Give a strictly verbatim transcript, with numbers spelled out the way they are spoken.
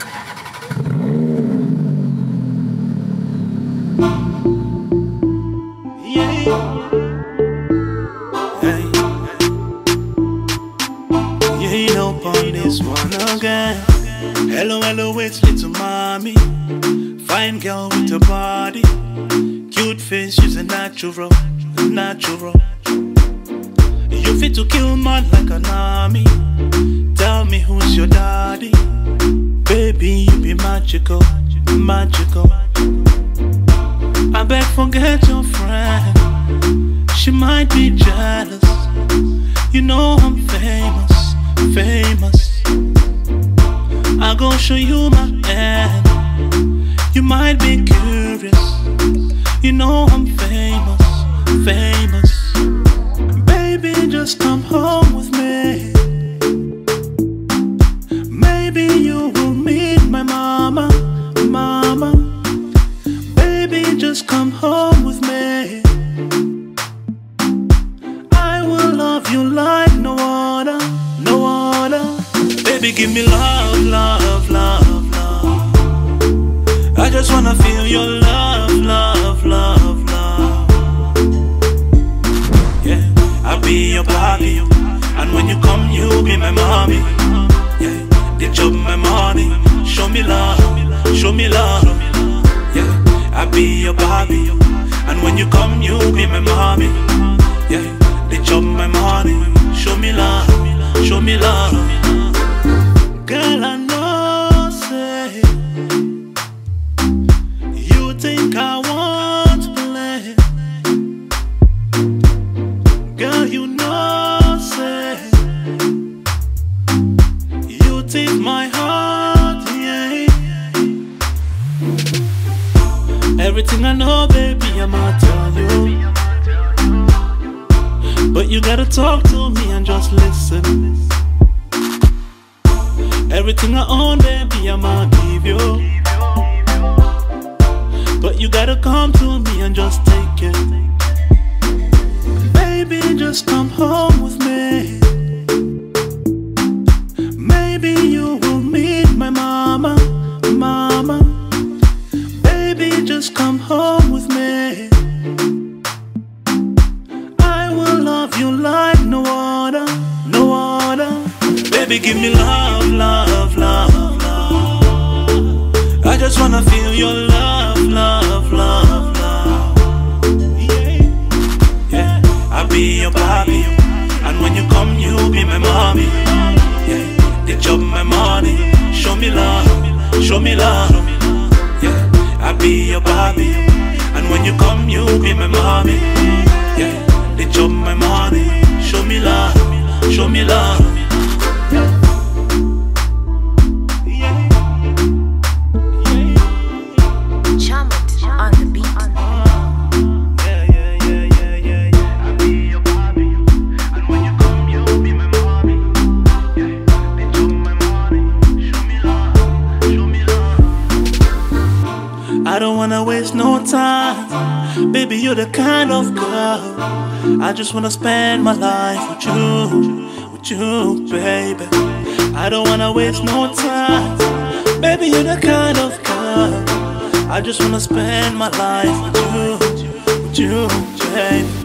Hello, hello, it's little mommy. Fine girl with a body. Cute face, she's a natural, natural. You fit to kill man like an army. Tell me who's your daddy. Baby, you be magical, magical. I beg forget your friend. She might be jealous. You know I'm famous, famous. I gon' show you my hand. You might be curious. You know I'm famous, famous. Baby, just come home with me. Maybe you will meet my mama, mama. Baby, just come home with me. I will love you like no other, no other. Baby, give me love, love, love, love. I just wanna feel your love, love, love, love. Yeah, I'll be your papi, and when you come, you'll be my mommy. Yeah, they chop my money. Show me love, show me love. Yeah, I'll be your papi, and when you come, you'll be my mommy. Yeah, they chop my money. Show me love, show me love. Girl, I know, say you think I won't play. Girl, you know, say you take my heart, yeah. Everything I know, baby, I'ma tell you. But you gotta talk to me and just listen. Everything I own, baby, I'ma give you. But you gotta come to me and just take it. Baby, just come home with me. Maybe you will meet my mama, mama. Baby, just come home with me. I will love you like no other, no other. Baby, give me love, love, love, love. I just wanna feel your love, love, love, love. Yeah, yeah. I'll be your papi, and when you come, you'll be my mommy. Yeah, they chop my money. Show me love, show me love. Yeah, I'll be your papi, and when you come, you'll be my mommy. Yeah, they chop my money. Show me love, show me love. I don't wanna waste no time. Baby, you're the kind of girl I just wanna spend my life with you, with you, baby. I don't wanna waste no time. Baby, you're the kind of girl I just wanna spend my life with you, with you, baby.